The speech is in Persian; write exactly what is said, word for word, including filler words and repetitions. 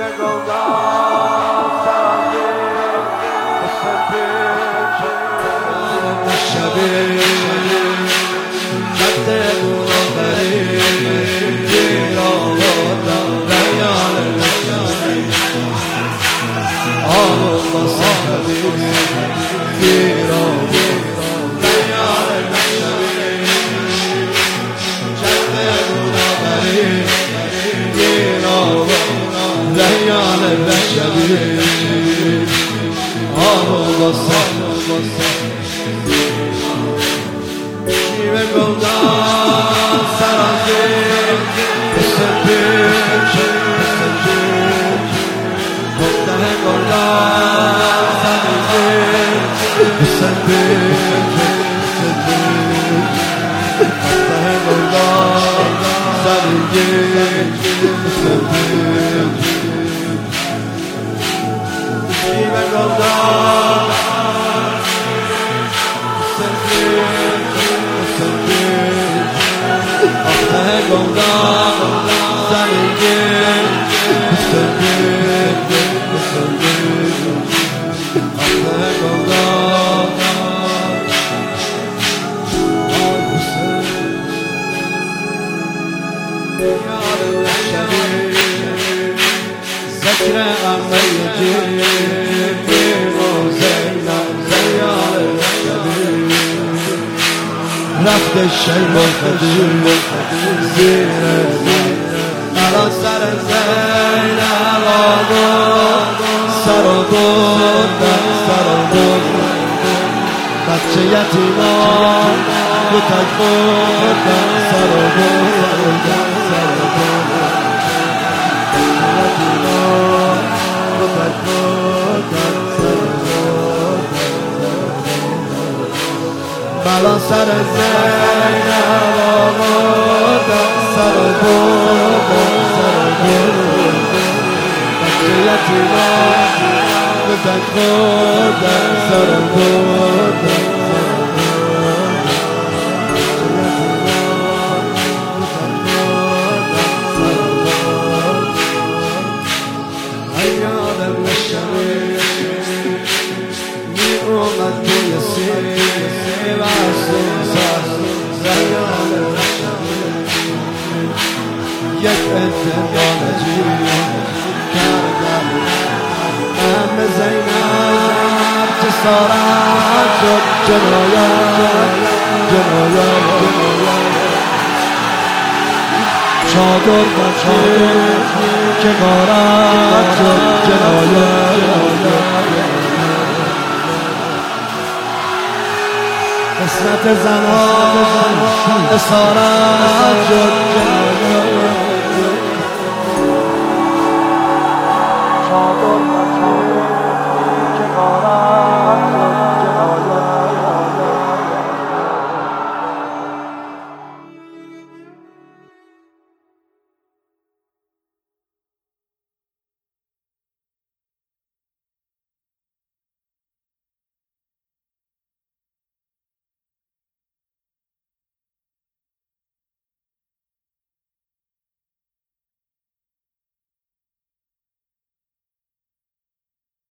ذکر غم یجی و زینب زیار رفت شیب و خدیم زیر مرا سر زینب آگود سر و بردن سر و بردن بچه یتیمان کتک بردن سر و بردن سر و بردن بلا سر زینب آوردن سر و بردن سر و بردن بچه یتیمان کتک بردن سر و بردن یک انتقالجی کردم ام زینب چه سارت شد جنایت جنایت چادر و چادر که غارت شد جنایت قسمت زنان اسارت